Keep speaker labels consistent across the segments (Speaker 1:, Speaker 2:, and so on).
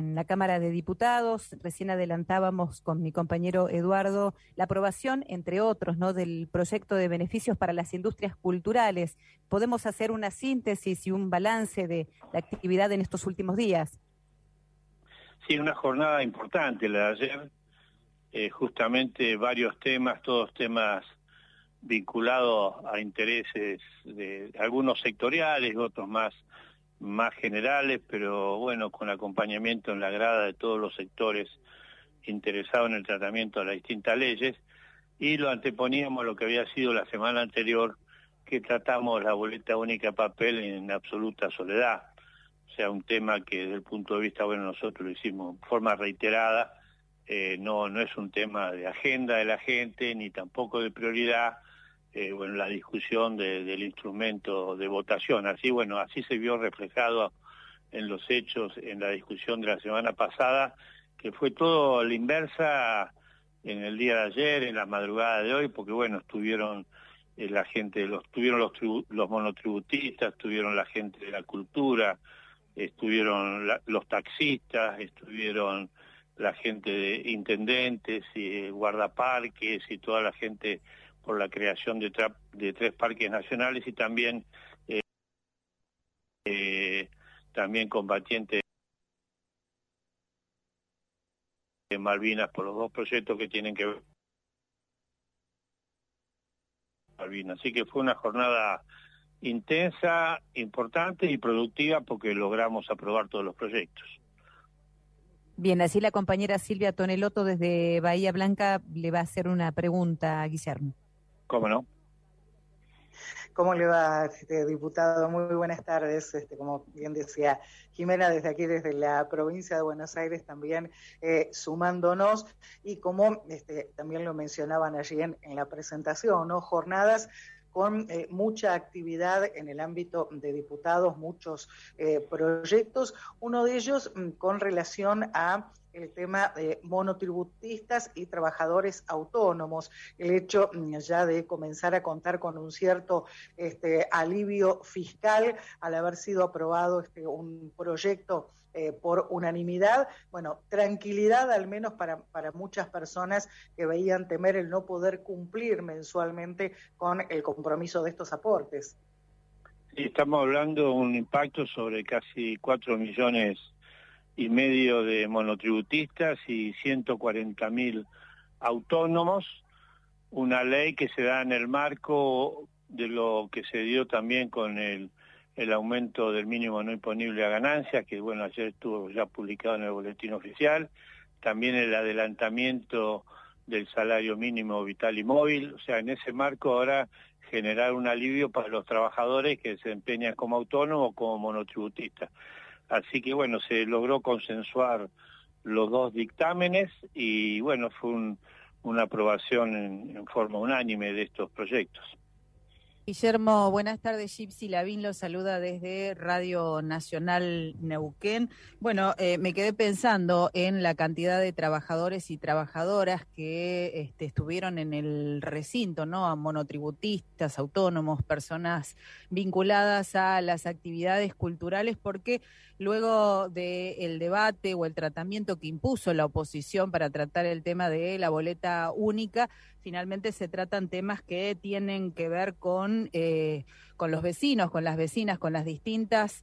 Speaker 1: en la Cámara de Diputados. Recién adelantábamos con mi compañero Eduardo la aprobación, entre otros, ¿no?, del proyecto de beneficios para las industrias culturales. ¿Podemos hacer una síntesis y un balance de la actividad en estos últimos días?
Speaker 2: Sí, una jornada importante la de ayer. Justamente varios temas, todos temas vinculados a intereses de algunos sectoriales, otros más generales, pero bueno, con acompañamiento en la grada de todos los sectores interesados en el tratamiento de las distintas leyes, y lo anteponíamos a lo que había sido la semana anterior, que tratamos la boleta única de papel en absoluta soledad. O sea, un tema que desde el punto de vista, bueno, nosotros lo hicimos en forma reiterada, no es un tema de agenda de la gente, ni tampoco de prioridad, bueno, la discusión del instrumento de votación. Así, bueno, así se vio reflejado en los hechos, en la discusión de la semana pasada, que fue todo a la inversa en el día de ayer, en la madrugada de hoy, porque bueno, estuvieron la gente, estuvieron los monotributistas, estuvieron la gente de la cultura, estuvieron los taxistas, estuvieron la gente de intendentes y guardaparques y toda la gente por la creación de 3 parques nacionales, y también combatientes de Malvinas por los 2 proyectos que tienen que ver con Malvinas. Así que fue una jornada intensa, importante y productiva, porque logramos aprobar todos los proyectos.
Speaker 1: Bien, así la compañera Silvia Tonelotto desde Bahía Blanca le va a hacer una pregunta a Guillermo.
Speaker 2: ¿Cómo no?
Speaker 3: ¿Cómo le va, diputado? Muy buenas tardes. Como bien decía Jimena, desde aquí, desde la provincia de Buenos Aires, también sumándonos, y como también lo mencionaban allí en la presentación, ¿no?, jornadas con mucha actividad en el ámbito de diputados, muchos proyectos, uno de ellos con relación a el tema de monotributistas y trabajadores autónomos, el hecho ya de comenzar a contar con un cierto alivio fiscal al haber sido aprobado un proyecto por unanimidad. Bueno, tranquilidad al menos para muchas personas que veían temer el no poder cumplir mensualmente con el compromiso de estos aportes.
Speaker 2: Sí, estamos hablando de un impacto sobre casi 4,5 millones de monotributistas y 140.000 autónomos, una ley que se da en el marco de lo que se dio también con el aumento del mínimo no imponible a ganancias, que bueno, ayer estuvo ya publicado en el boletín oficial, también el adelantamiento del salario mínimo vital y móvil. O sea, en ese marco ahora generar un alivio para los trabajadores que se desempeñan como autónomos o como monotributistas. Así que bueno, se logró consensuar los 2 dictámenes y bueno, fue una aprobación en forma unánime de estos proyectos.
Speaker 1: Guillermo, buenas tardes. Gypsy Lavín lo saluda desde Radio Nacional Neuquén. Bueno, me quedé pensando en la cantidad de trabajadores y trabajadoras que estuvieron en el recinto, ¿no? A monotributistas, autónomos, personas vinculadas a las actividades culturales, porque luego del debate o el tratamiento que impuso la oposición para tratar el tema de la boleta única, finalmente se tratan temas que tienen que ver con los vecinos, con las vecinas, con las distintas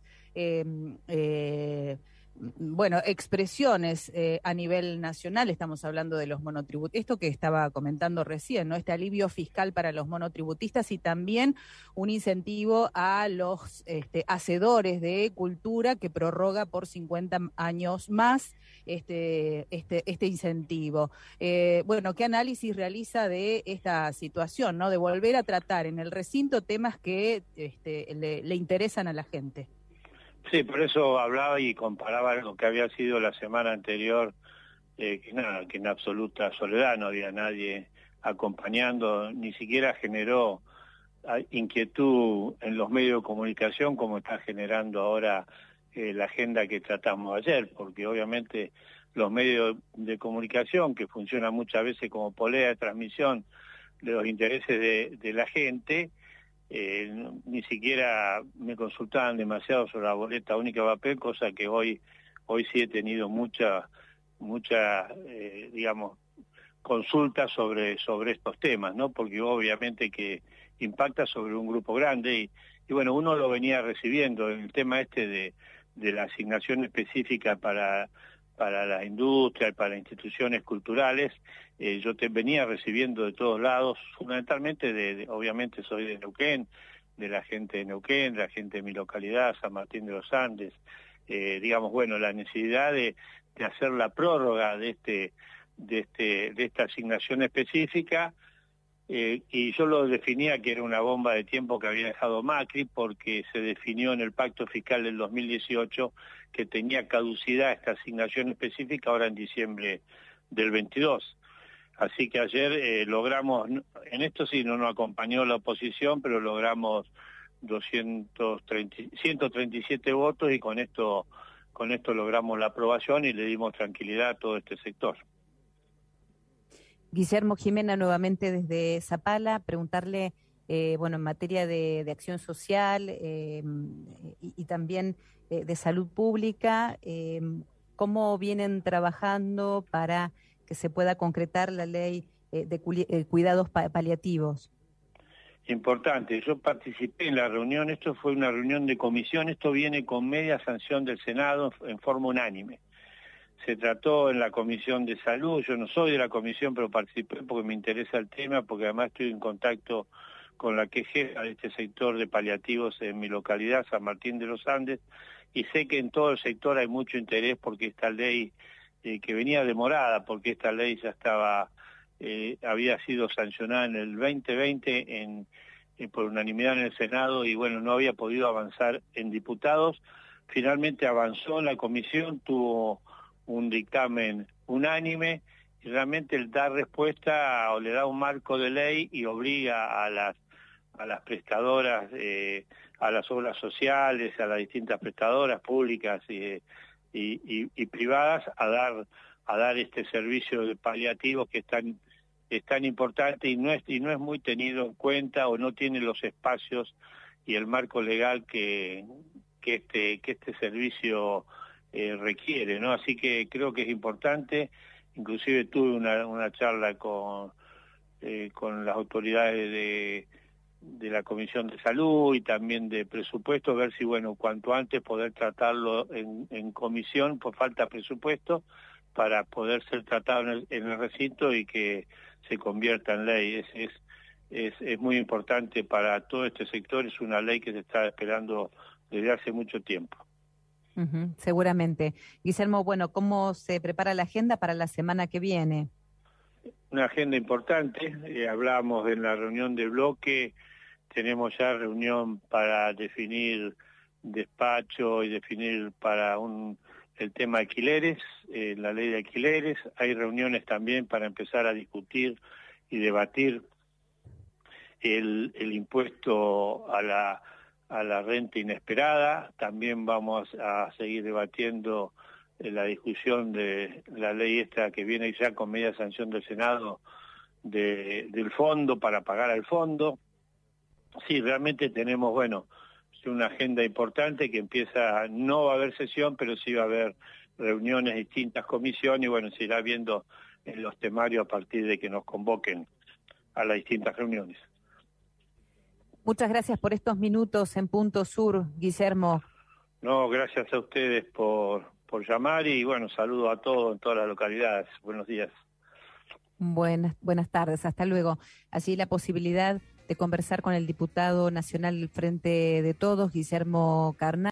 Speaker 1: expresiones a nivel nacional. Estamos hablando de los monotributistas, esto que estaba comentando recién, ¿no? Este alivio fiscal para los monotributistas y también un incentivo a los hacedores de cultura que prorroga por 50 años más este incentivo. Bueno, ¿qué análisis realiza de esta situación, ¿no? De volver a tratar en el recinto temas que le interesan a la gente?
Speaker 2: Sí, por eso hablaba y comparaba lo que había sido la semana anterior, que en absoluta soledad, no había nadie acompañando, ni siquiera generó inquietud en los medios de comunicación como está generando ahora la agenda que tratamos ayer, porque obviamente los medios de comunicación, que funcionan muchas veces como polea de transmisión de los intereses de la gente, ni siquiera me consultaban demasiado sobre la boleta única de papel, cosa que hoy hoy sí he tenido mucha digamos, consultas sobre estos temas, ¿no? Porque obviamente que impacta sobre un grupo grande y bueno, uno lo venía recibiendo, el tema de la asignación específica para la industria y para instituciones culturales, yo venía recibiendo de todos lados, fundamentalmente obviamente soy de Neuquén, de la gente de Neuquén, de la gente de mi localidad, San Martín de los Andes, digamos, bueno, la necesidad de hacer la prórroga de esta asignación específica, y yo lo definía que era una bomba de tiempo que había dejado Macri, porque se definió en el Pacto Fiscal del 2018 que tenía caducidad esta asignación específica ahora en diciembre del 22. Así que ayer logramos, en esto sí no nos acompañó la oposición, pero logramos 137 votos y con esto logramos la aprobación y le dimos tranquilidad a todo este sector.
Speaker 1: Guillermo, Jimena, nuevamente desde Zapala, preguntarle, bueno, en materia de acción social y también de salud pública, ¿cómo vienen trabajando para que se pueda concretar la ley de cuidados paliativos?
Speaker 2: Importante, yo participé en la reunión, esto fue una reunión de comisión, esto viene con media sanción del Senado en forma unánime. Se trató en la Comisión de Salud, yo no soy de la comisión, pero participé porque me interesa el tema, porque además estoy en contacto con la que es jefa de este sector de paliativos en mi localidad, San Martín de los Andes, y sé que en todo el sector hay mucho interés porque esta ley, que venía demorada, porque esta ley ya había sido sancionada en el 2020 por unanimidad en el Senado y bueno, no había podido avanzar en diputados. Finalmente avanzó en la comisión, tuvo un dictamen unánime y realmente da respuesta o le da un marco de ley y obliga a las prestadoras, a las obras sociales, a las distintas prestadoras públicas y privadas a dar este servicio de paliativos que es tan importante y no es muy tenido en cuenta o no tiene los espacios y el marco legal que este servicio requiere, ¿no? Así que creo que es importante. Inclusive tuve una charla con las autoridades de la Comisión de Salud y también de presupuesto, ver si, bueno, cuanto antes poder tratarlo en comisión, por falta de presupuesto, para poder ser tratado en el recinto y que se convierta en ley. Es muy importante para todo este sector, es una ley que se está esperando desde hace mucho tiempo.
Speaker 1: Seguramente. Guillermo, bueno, ¿cómo se prepara la agenda para la semana que viene?
Speaker 2: Una agenda importante, hablamos en la reunión de bloque, tenemos ya reunión para definir despacho y definir para el tema de alquileres, la ley de alquileres, hay reuniones también para empezar a discutir y debatir el impuesto a la renta inesperada. También vamos a seguir debatiendo la discusión de la ley esta que viene ya con media sanción del Senado del fondo, para pagar al fondo. Sí, realmente tenemos, bueno, una agenda importante que empieza, no va a haber sesión, pero sí va a haber reuniones, distintas comisiones, y bueno, se irá viendo en los temarios a partir de que nos convoquen a las distintas reuniones.
Speaker 1: Muchas gracias por estos minutos en Punto Sur, Guillermo.
Speaker 2: No, gracias a ustedes por llamar y bueno, saludo a todos en todas las localidades. Buenos días.
Speaker 1: Buenas tardes, hasta luego. Allí la posibilidad de conversar con el diputado nacional del Frente de Todos, Guillermo Carnal.